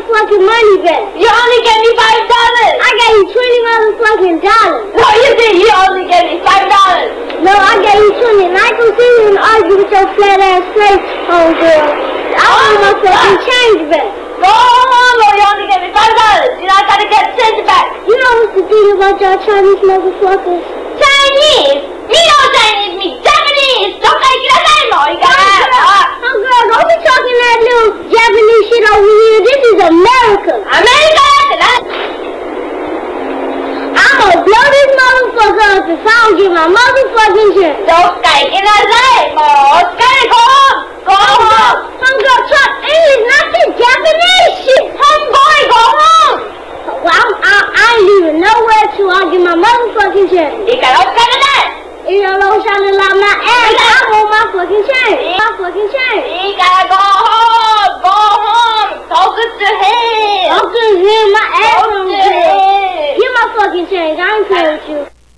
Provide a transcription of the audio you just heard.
motherfucking money back. You only gave me $5. I gave you $20 motherfucking dollars. No, you didn't. You only gave me $5. No, I gave you 20. And I ain't gonna sit here and argue with your flat ass face, homegirl. I want my fucking change back. No, you only gave me $5. You know, I gotta get change back. You know what's the thing about y'all Chinese motherfuckers? Chinese? Me no Chinese, me Japanese. Don't make it a name, you got Oh, girl, don't be talking that little Japanese shit over here. This is America. America? I'ma blow this motherfucker up if I don't get my motherfucking shit. Don't make it a name, okay, go home. Go home. Homegirl, talk English, not this Japanese shit. Homeboy, go home. Well, I ain't leaving nowhere till I get my motherfucking shit. You got all kind of that. You don't sound like my ass. I want my fucking change. My fucking change. You gotta go home. Go home. Talk to him. Talk to him. My